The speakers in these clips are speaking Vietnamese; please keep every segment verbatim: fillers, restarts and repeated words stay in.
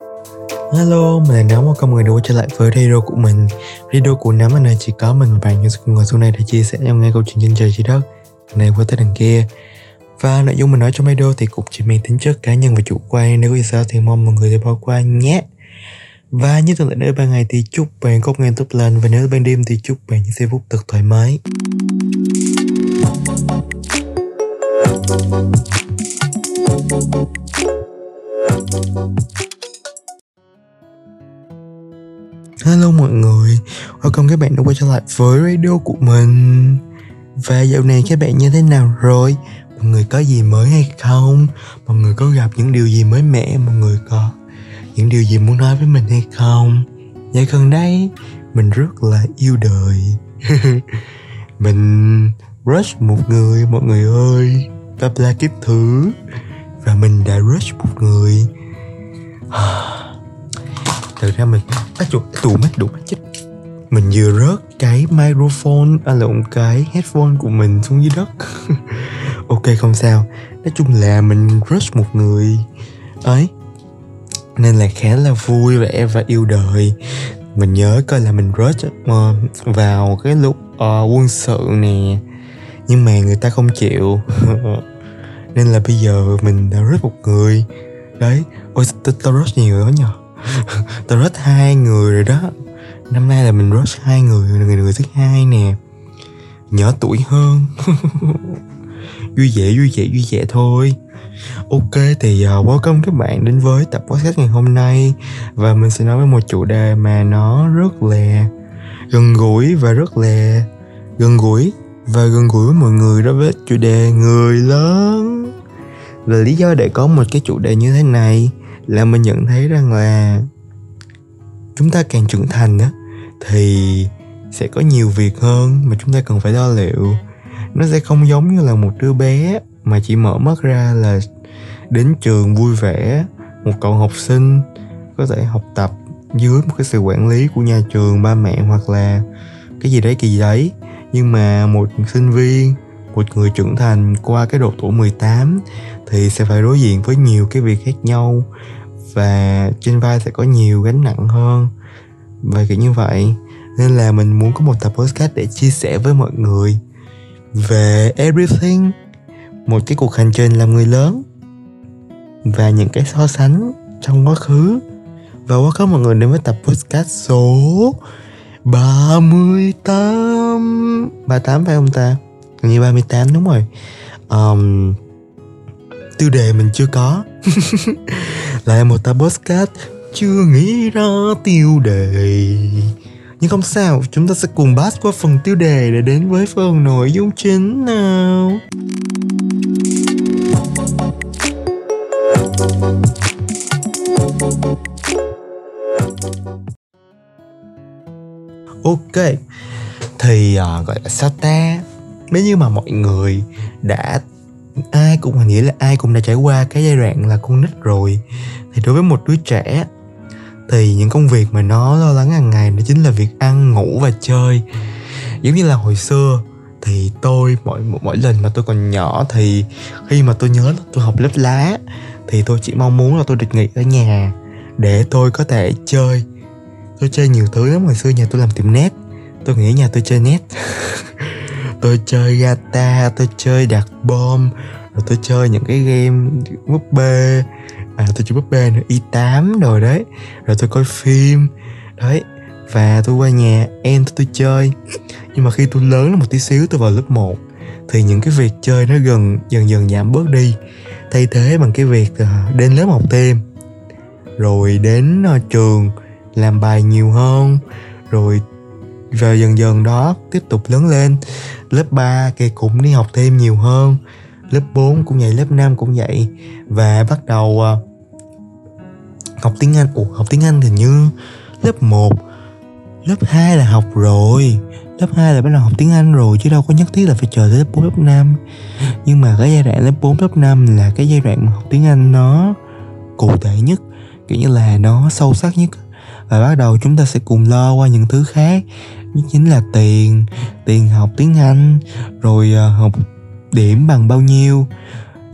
Hello, mình là Nấm, một mọi người đã quay trở lại với radio của mình. Radio của Nấm là nơi chỉ có mình và bạn những cùng ngồi xuống đây để chia sẻ nhau nghe câu chuyện trên trời dưới đất, đằng này qua tới đằng kia. Và nội dung mình nói trong radio thì cũng chỉ mang tính chất cá nhân và chủ quan, nếu có gì sao thì mong mọi người sẽ bỏ qua nhé. Và như thường lệ, nếu ban ngày thì chúc bạn có một ngày tốt lành, và nếu ban đêm thì chúc bạn những giây phút thật thoải mái. Hello mọi người, welcome các bạn đã quay trở lại với radio của mình. Và dạo này các bạn như thế nào rồi? Mọi người có gì mới hay không? Mọi người có gặp những điều gì mới mẻ? Mọi người có những điều gì muốn nói với mình hay không? Dạo gần đây mình rất là yêu đời. Mình rush một người mọi người ơi, bla bla kiếp thứ. Và mình đã rush một người. Thật ra mình á chuột tụ mắt đủ mắt chết. Mình vừa rớt cái microphone à lộn cái headphone của mình xuống dưới đất. Ok không sao, nói chung là mình rush một người ấy, nên là khá là vui vẻ và yêu đời. Mình nhớ coi là mình rush uh, vào cái lúc uh, quân sự nè, nhưng mà người ta không chịu. Nên là bây giờ mình đã rush một người. Đấy, ôi tao rush nhiều đó nhờ. Tao rush hai người rồi đó. Năm nay là mình rush hai người, người người thứ hai nè, nhỏ tuổi hơn. Vui vẻ vui vẻ vui vẻ thôi. Ok thì uh, welcome các bạn đến với tập podcast ngày hôm nay. Và mình sẽ nói với một chủ đề mà nó rất là gần gũi và rất là gần gũi và gần gũi với mọi người, đó với chủ đề người lớn. Và lý do để có một cái chủ đề như thế này là mình nhận thấy rằng là chúng ta càng trưởng thành á thì sẽ có nhiều việc hơn mà chúng ta cần phải lo liệu. Nó sẽ không giống như là một đứa bé mà chỉ mở mắt ra là đến trường vui vẻ. Một cậu học sinh có thể học tập dưới một cái sự quản lý của nhà trường, ba mẹ hoặc là cái gì đấy kỳ gì đấy. Nhưng mà một sinh viên, một người trưởng thành qua cái độ tuổi mười tám thì sẽ phải đối diện với nhiều cái việc khác nhau, và trên vai sẽ có nhiều gánh nặng hơn và kiểu như vậy. Nên là mình muốn có một tập podcast để chia sẻ với mọi người về everything, một cái cuộc hành trình làm người lớn và những cái so sánh trong quá khứ. Và welcome mọi người đến với tập podcast số ba mươi tám. ba mươi tám phải không ta? Hình như ba mươi tám đúng rồi. um, Tiêu đề mình chưa có. Lại một tập podcast chưa nghĩ ra tiêu đề. Nhưng không sao, chúng ta sẽ cùng pass qua phần tiêu đề để đến với phần nội dung chính nào. Ok, thì uh, gọi là sao ta? Nếu như mà mọi người đã ai cũng mình nghĩ là ai cũng đã trải qua cái giai đoạn là con nít rồi, thì đối với một đứa trẻ thì những công việc mà nó lo lắng hàng ngày đó chính là việc ăn, ngủ và chơi. Giống như là hồi xưa thì tôi mỗi mỗi lần mà tôi còn nhỏ thì khi mà tôi nhớ là tôi học lớp lá thì tôi chỉ mong muốn là tôi được nghỉ ở nhà để tôi có thể chơi. Tôi chơi nhiều thứ lắm. Hồi xưa nhà tôi làm tiệm net, tôi nghĩ ở nhà tôi chơi net. Tôi chơi Gata, tôi chơi đặt bom, rồi tôi chơi những cái game búp bê. À tôi chơi búp bê nữa, i tám rồi đấy. Rồi tôi coi phim đấy. Và tôi qua nhà em tôi, tôi chơi. Nhưng mà khi tôi lớn lên một tí xíu, tôi vào lớp một thì những cái việc chơi nó gần dần dần giảm bớt đi, thay thế bằng cái việc uh, đến lớp học thêm, rồi đến uh, trường làm bài nhiều hơn. Rồi và dần dần đó tiếp tục lớn lên. Lớp ba thì cũng đi học thêm nhiều hơn, lớp bốn cũng vậy, lớp năm cũng vậy. Và bắt đầu uh, học tiếng Anh. Ủa học tiếng Anh thì như lớp một, lớp hai là học rồi. Lớp hai là bắt đầu học tiếng Anh rồi, chứ đâu có nhất thiết là phải chờ tới lớp bốn, lớp năm. Nhưng mà cái giai đoạn lớp bốn, lớp năm là cái giai đoạn mà học tiếng Anh nó cụ thể nhất, kiểu như là nó sâu sắc nhất. Và bắt đầu chúng ta sẽ cùng lo qua những thứ khác, chính là tiền, tiền học tiếng Anh, rồi uh, học điểm bằng bao nhiêu.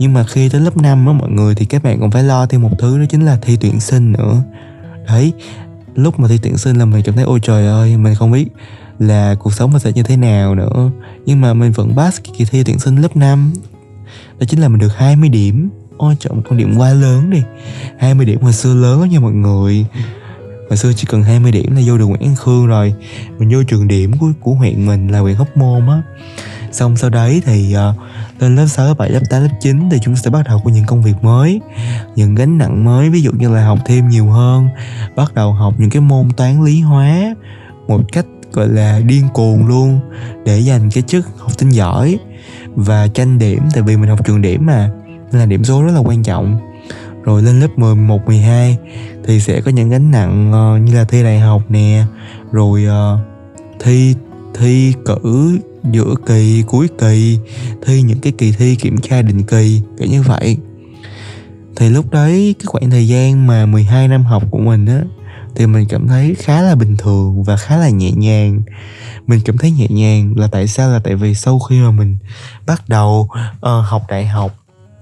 Nhưng mà khi tới lớp năm á mọi người, thì các bạn còn phải lo thêm một thứ, đó chính là thi tuyển sinh nữa. Đấy, lúc mà thi tuyển sinh là mình cảm thấy ôi trời ơi, mình không biết là cuộc sống mình sẽ như thế nào nữa. Nhưng mà mình vẫn pass kỳ thi tuyển sinh lớp năm. Đó chính là mình được hai mươi điểm. Ôi trời, một con điểm quá lớn đi. hai mươi điểm hồi xưa lớn lắm nha mọi người. Hồi xưa chỉ cần hai mươi điểm là vô được Nguyễn An Khương rồi. Mình vô trường điểm của, của huyện mình là huyện Hóc Môn á. Xong sau đấy thì uh, lên lớp sáu, lớp bảy, lớp tám, lớp chín thì chúng ta sẽ bắt đầu có những công việc mới, những gánh nặng mới. Ví dụ như là học thêm nhiều hơn, bắt đầu học những cái môn toán lý hóa một cách gọi là điên cuồng luôn, để giành cái chức học sinh giỏi và tranh điểm. Tại vì mình học trường điểm mà, nên là điểm số rất là quan trọng. Rồi lên lớp mười một, mười hai thì sẽ có những gánh nặng uh, như là thi đại học nè, rồi uh, thi thi cử giữa kỳ, cuối kỳ, thi những cái kỳ thi kiểm tra định kỳ, kiểu như vậy. Thì lúc đấy cái khoảng thời gian mà mười hai năm học của mình á, thì mình cảm thấy khá là bình thường và khá là nhẹ nhàng. Mình cảm thấy nhẹ nhàng là tại sao? Là tại vì sau khi mà mình bắt đầu uh, học đại học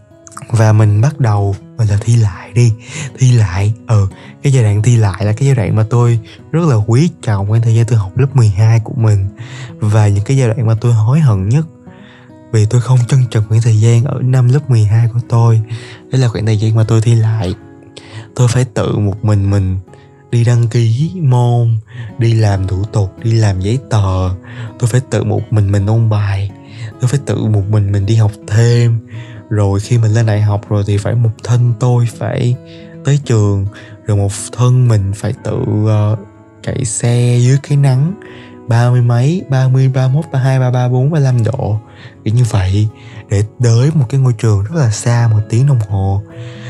và mình bắt đầu gọi là thi lại đi thi lại ừ cái giai đoạn thi lại là cái giai đoạn mà tôi rất là quý trọng khoảng thời gian tôi học lớp mười hai của mình, và những cái giai đoạn mà tôi hối hận nhất vì tôi không trân trọng khoảng thời gian ở năm lớp mười hai của tôi. Đấy là khoảng thời gian mà tôi thi lại. Tôi phải tự một mình mình đi đăng ký môn, đi làm thủ tục, đi làm giấy tờ. Tôi phải tự một mình mình ôn bài. Tôi phải tự một mình mình đi học thêm. Rồi khi mình lên đại học rồi thì phải một thân tôi phải tới trường, rồi một thân mình phải tự uh, chạy xe dưới cái nắng ba mươi mấy, ba mươi, ba mươi mốt, ba mươi hai, ba mươi ba, ba mươi bốn, ba mươi lăm độ, kiểu như vậy, để tới một cái ngôi trường rất là xa, một tiếng đồng hồ.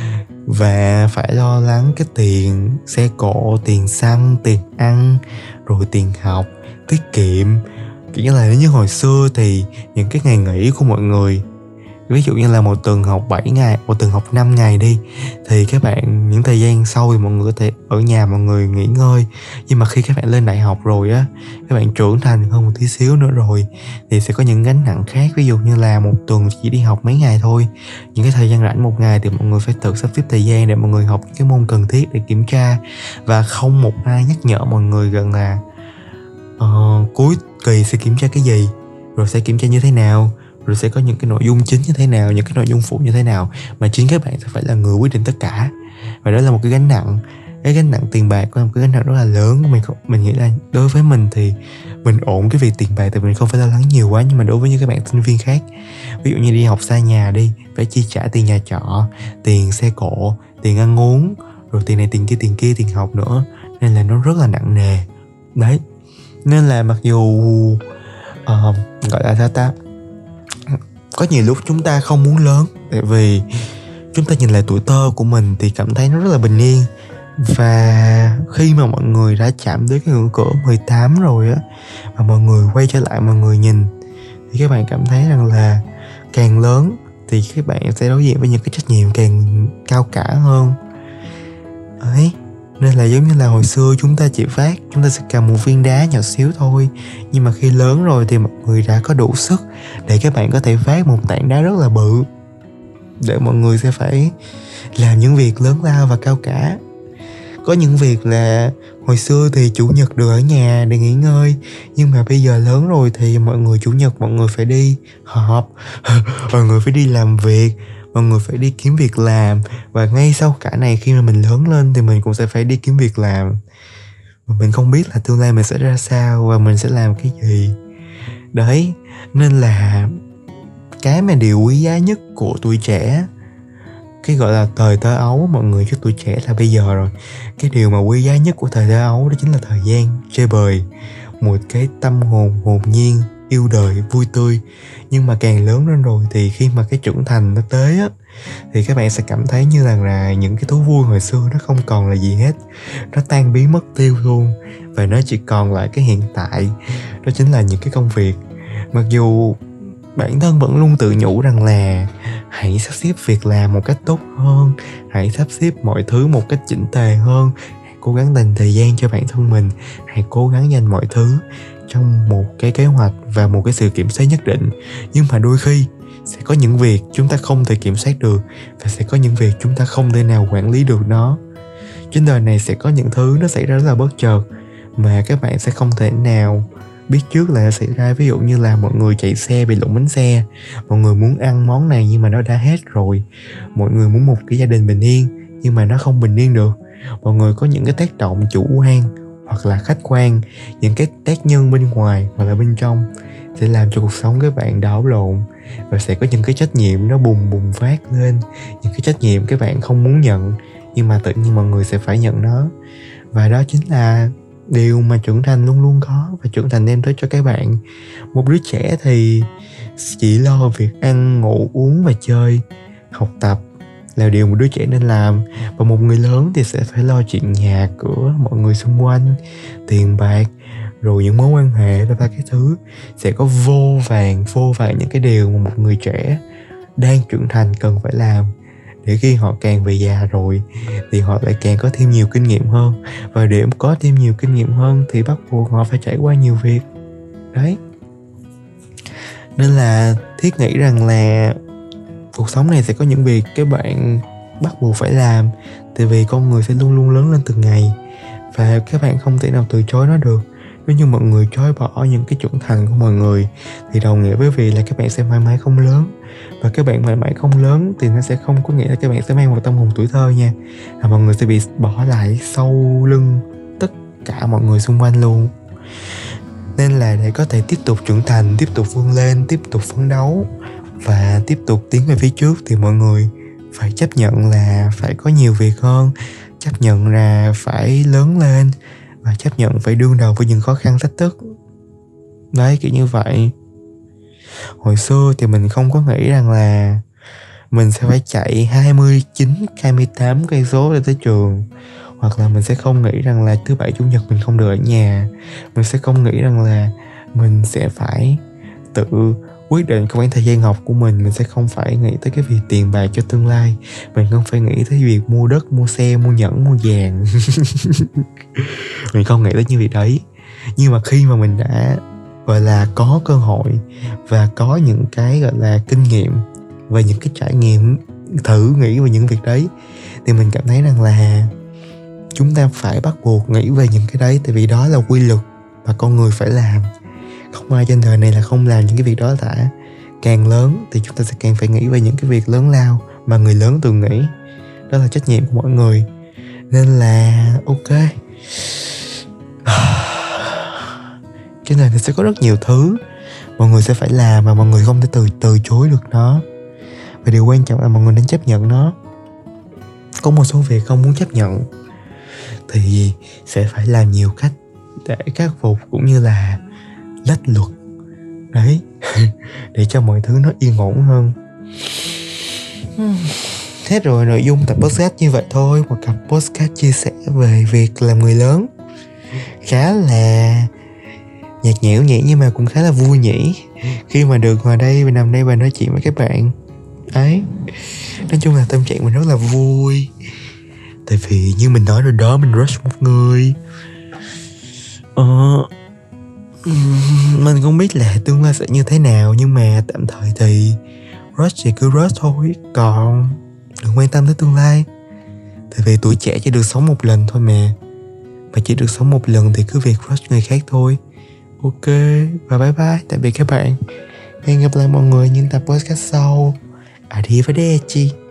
Và phải lo lắng cái tiền xe cộ, tiền xăng, tiền ăn, rồi tiền học, tiết kiệm. Kiểu như là nếu như hồi xưa thì những cái ngày nghỉ của mọi người, ví dụ như là một tuần học bảy ngày, một tuần học năm ngày đi, thì các bạn những thời gian sau thì mọi người có thể ở nhà mọi người nghỉ ngơi. Nhưng mà khi các bạn lên đại học rồi á, các bạn trưởng thành hơn một tí xíu nữa rồi, thì sẽ có những gánh nặng khác. Ví dụ như là một tuần chỉ đi học mấy ngày thôi, những cái thời gian rảnh một ngày thì mọi người phải tự sắp xếp thời gian để mọi người học những cái môn cần thiết để kiểm tra. Và không một ai nhắc nhở mọi người rằng là uh, cuối kỳ sẽ kiểm tra cái gì, rồi sẽ kiểm tra như thế nào, rồi sẽ có những cái nội dung chính như thế nào, những cái nội dung phụ như thế nào, mà chính các bạn sẽ phải là người quyết định tất cả. Và đó là một cái gánh nặng, cái gánh nặng tiền bạc là một cái gánh nặng rất là lớn. Mình mình nghĩ là đối với mình thì mình ổn cái việc tiền bạc, tại mình không phải lo lắng nhiều quá. Nhưng mà đối với những các bạn sinh viên khác, ví dụ như đi học xa nhà đi, phải chi trả tiền nhà trọ, tiền xe cộ, tiền ăn uống, rồi tiền này tiền kia tiền kia tiền học nữa, nên là nó rất là nặng nề. Đấy, nên là mặc dù uh, gọi là sao ta, có nhiều lúc chúng ta không muốn lớn, tại vì chúng ta nhìn lại tuổi thơ của mình thì cảm thấy nó rất là bình yên. Và khi mà mọi người đã chạm tới cái ngưỡng cửa mười tám rồi á, và mọi người quay trở lại mọi người nhìn, thì các bạn cảm thấy rằng là càng lớn thì các bạn sẽ đối diện với những cái trách nhiệm càng cao cả hơn. Đấy, nên là giống như là hồi xưa chúng ta chỉ phát, chúng ta sẽ cầm một viên đá nhỏ xíu thôi. Nhưng mà khi lớn rồi thì mọi người đã có đủ sức để các bạn có thể phát một tảng đá rất là bự, để mọi người sẽ phải làm những việc lớn lao và cao cả. Có những việc là hồi xưa thì chủ nhật được ở nhà để nghỉ ngơi, nhưng mà bây giờ lớn rồi thì mọi người chủ nhật mọi người phải đi họp, mọi người phải đi làm việc, mọi người phải đi kiếm việc làm. Và ngay sau cả này, khi mà mình lớn lên thì mình cũng sẽ phải đi kiếm việc làm. Và mình không biết là tương lai mình sẽ ra sao và mình sẽ làm cái gì. Đấy, nên là cái mà điều quý giá nhất của tuổi trẻ, cái gọi là thời thơ ấu mọi người, chứ tuổi trẻ là bây giờ rồi. Cái điều mà quý giá nhất của thời thơ ấu đó chính là thời gian chơi bời, một cái tâm hồn hồn nhiên, yêu đời, vui tươi. Nhưng mà càng lớn lên rồi thì khi mà cái trưởng thành nó tới á, thì các bạn sẽ cảm thấy như là, là những cái thú vui hồi xưa nó không còn là gì hết, nó tan biến mất tiêu luôn. Và nó chỉ còn lại cái hiện tại, đó chính là những cái công việc. Mặc dù bản thân vẫn luôn tự nhủ rằng là hãy sắp xếp việc làm một cách tốt hơn, hãy sắp xếp mọi thứ một cách chỉnh tề hơn, hãy cố gắng dành thời gian cho bản thân mình, hãy cố gắng dành mọi thứ trong một cái kế hoạch và một cái sự kiểm soát nhất định. Nhưng mà đôi khi Sẽ có những việc chúng ta không thể kiểm soát được, và sẽ có những việc chúng ta không thể nào quản lý được nó. Trên đời này sẽ có những thứ nó xảy ra rất là bất chợt mà các bạn sẽ không thể nào biết trước là nó xảy ra. Ví dụ như là mọi người chạy xe bị lủng bánh xe, mọi người muốn ăn món này nhưng mà nó đã hết rồi, mọi người muốn một cái gia đình bình yên nhưng mà nó không bình yên được. Mọi người có những cái tác động chủ quan hoặc là khách quan, những cái tác nhân bên ngoài hoặc là bên trong sẽ làm cho cuộc sống các bạn đảo lộn, và sẽ có những cái trách nhiệm nó bùng bùng phát lên, những cái trách nhiệm các bạn không muốn nhận nhưng mà tự nhiên mọi người sẽ phải nhận nó. Và đó chính là điều mà trưởng thành luôn luôn có, và trưởng thành đem tới cho các bạn. Một đứa trẻ thì chỉ lo việc ăn, ngủ, uống và chơi. Học tập là điều một đứa trẻ nên làm, và một người lớn thì sẽ phải lo chuyện nhà cửa, mọi người xung quanh, tiền bạc, rồi những mối quan hệ và ba cái thứ. Sẽ có vô vàn vô vàn những cái điều mà một người trẻ đang trưởng thành cần phải làm, để khi họ càng về già rồi thì họ lại càng có thêm nhiều kinh nghiệm hơn. Và để có thêm nhiều kinh nghiệm hơn thì bắt buộc họ phải trải qua nhiều việc. Đấy. Nên là Thiết nghĩ rằng là cuộc sống này sẽ có những việc các bạn bắt buộc phải làm, tại vì con người sẽ luôn luôn lớn lên từng ngày, và các bạn không thể nào từ chối nó được. Nếu như mọi người chối bỏ những cái trưởng thành của mọi người thì đồng nghĩa với việc là các bạn sẽ mãi mãi không lớn. Và các bạn mãi mãi không lớn thì nó sẽ không có nghĩa là các bạn sẽ mang một tâm hồn tuổi thơ nha, và mọi người sẽ bị bỏ lại sau lưng tất cả mọi người xung quanh luôn. Nên là để có thể tiếp tục trưởng thành, tiếp tục vươn lên, tiếp tục phấn đấu và tiếp tục tiến về phía trước thì mọi người phải chấp nhận là phải có nhiều việc hơn, chấp nhận là phải lớn lên, và chấp nhận phải đương đầu với những khó khăn thách thức. Đấy, kiểu như vậy. Hồi xưa thì mình không có nghĩ rằng là mình sẽ phải chạy hai mươi chín, hai mươi tám cây số để tới trường, hoặc là mình sẽ không nghĩ rằng là thứ bảy chủ nhật mình không được ở nhà. Mình sẽ không nghĩ rằng là mình sẽ phải tự quyết định cái khoảng thời gian học của mình. Mình sẽ không phải nghĩ tới cái việc tiền bạc cho tương lai. Mình không phải nghĩ tới việc mua đất, mua xe, mua nhẫn, mua vàng. Mình không nghĩ tới những việc đấy. Nhưng mà khi mà mình đã gọi là có cơ hội và có những cái gọi là kinh nghiệm và những cái trải nghiệm thử nghĩ về những việc đấy, thì mình cảm thấy rằng là chúng ta phải bắt buộc nghĩ về những cái đấy, tại vì đó là quy luật mà con người phải làm. Không ai trên đời này là không làm những cái việc đó cả. Càng lớn thì chúng ta sẽ càng phải nghĩ về những cái việc lớn lao mà người lớn thường nghĩ. Đó là trách nhiệm của mỗi người. Nên là ok, trên đời này sẽ có rất nhiều thứ mọi người sẽ phải làm mà mọi người không thể từ từ chối được nó. Và điều quan trọng là mọi người nên chấp nhận nó. Có một số việc không muốn chấp nhận thì sẽ phải làm nhiều cách để khắc phục, cũng như là lách luật. Đấy. Để cho mọi thứ nó yên ổn hơn. Hết rồi, nội dung tập podcast như vậy thôi. Một tập podcast chia sẻ về việc làm người lớn, khá là nhạt nhẽo nhỉ, nhưng mà cũng khá là vui nhỉ, khi mà được ngồi đây và nằm đây và nói chuyện với các bạn. Ấy, nói chung là tâm trạng mình rất là vui. Tại vì như mình nói rồi đó, mình rush một người. Ờ, mình không biết là tương lai sẽ như thế nào, nhưng mà tạm thời thì rush thì cứ rush thôi. Còn đừng quan tâm tới tương lai, tại vì tuổi trẻ chỉ được sống một lần thôi mà. Mà chỉ được sống một lần thì cứ việc rush người khác thôi. Ok, và bye bye, tạm biệt các bạn. Hẹn gặp lại mọi người những tập podcast sau. Arrivederci.